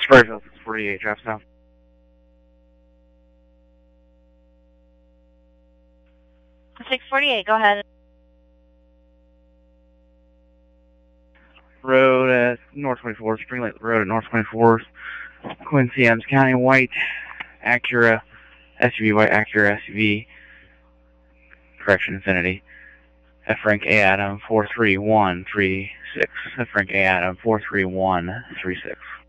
Spurville 648, drop south. .648, go ahead. Road at North 24th, Spring Lake Road at North 24th, Quincy, Adams County, white Acura SUV, white Acura SUV, correction, Infinity. F. Frank A. Adam 43136. F. Frank A. Adam 43136.